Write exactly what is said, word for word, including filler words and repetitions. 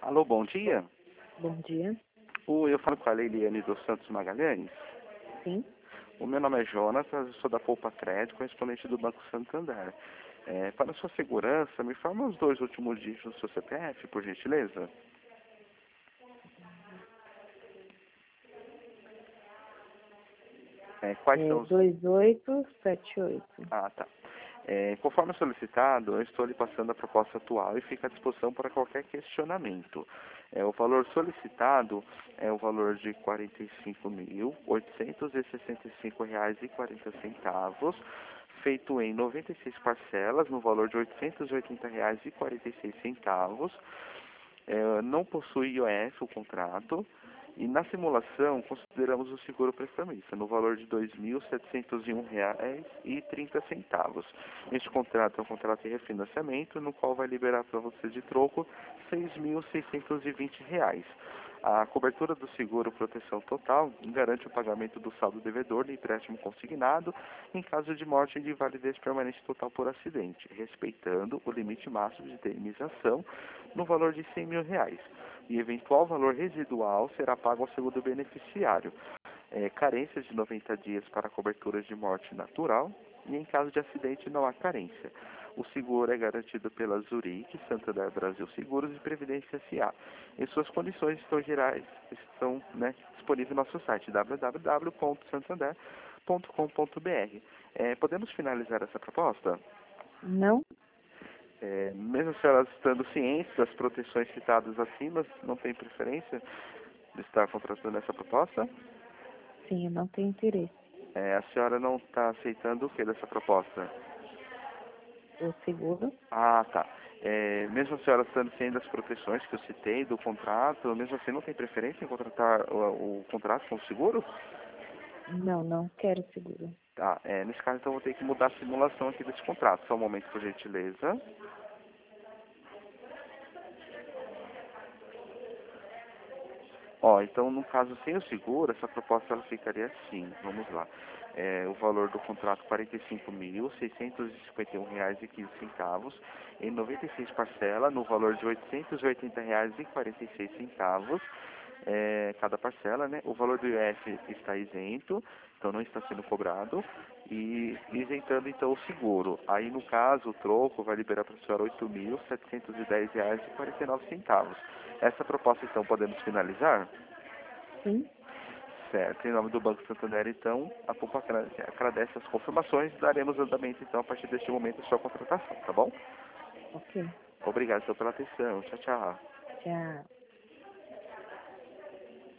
Alô, bom dia. Bom dia. Oi, eu falo com a Leiliane dos Santos Magalhães. Sim. O meu nome é Jonas, eu sou da Poupa Crédito, correspondente do Banco Santander. É, para sua segurança, me informa os dois últimos dígitos do seu C P F, por gentileza. É, quais É são os... dois oito sete oito. Ah, tá. É, conforme solicitado, eu estou lhe passando a proposta atual e fica à disposição para qualquer questionamento. É, o valor solicitado é o valor de quarenta e cinco mil, oitocentos e sessenta e cinco reais e quarenta centavos, feito em noventa e seis parcelas, no valor de oitocentos e oitenta reais e quarenta e seis centavos. É, não possui I O F o contrato. E na simulação, consideramos o seguro prestamista no valor de dois mil setecentos e um reais e trinta centavos. Este contrato é um contrato de refinanciamento, no qual vai liberar para você de troco seis mil seiscentos e vinte reais. A cobertura do seguro proteção total garante o pagamento do saldo devedor do empréstimo consignado em caso de morte e de invalidez permanente total por acidente, respeitando o limite máximo de indenização no valor de cem mil reais. E eventual valor residual será pago ao segundo beneficiário. É, carências de noventa dias para coberturas de morte natural e em caso de acidente não há carência. O seguro é garantido pela Zurich, Santander Brasil Seguros e Previdência S A. E suas condições estão gerais, estão né, disponíveis no nosso site w w w ponto santander ponto com ponto b r. É, podemos finalizar essa proposta? Não? É, mesmo a senhora estando ciente das proteções citadas acima, não tem preferência de estar contratando essa proposta? Sim, eu não tenho interesse. É, a senhora não está aceitando o que dessa proposta? O seguro? Ah, tá. É, mesmo a senhora estando ciente das proteções que eu citei do contrato, mesmo assim não tem preferência em contratar o, o contrato com o seguro? Não, não quero seguro. Tá, é, nesse caso então eu vou ter que mudar a simulação aqui desse contrato. Só um momento, por gentileza. Ó, então no caso sem o seguro, essa proposta ela ficaria assim, vamos lá. É, o valor do contrato quarenta e cinco mil, seiscentos e cinquenta e um reais e quinze centavos, em noventa e seis parcelas, no valor de oitocentos e oitenta reais e quarenta e seis centavos, é, cada parcela, né? O valor do I O F está isento, então não está sendo cobrado, e isentando então o seguro. Aí no caso o troco vai liberar para a senhora oito mil setecentos e dez reais e quarenta e nove centavos. Essa proposta então podemos finalizar? Sim? Certo, em nome do Banco Santander, então, a Poupa agradece as confirmações e daremos andamento, então, a partir deste momento, à sua contratação, tá bom? Ok. Obrigado, então, pela atenção. Tchau, tchau. Tchau.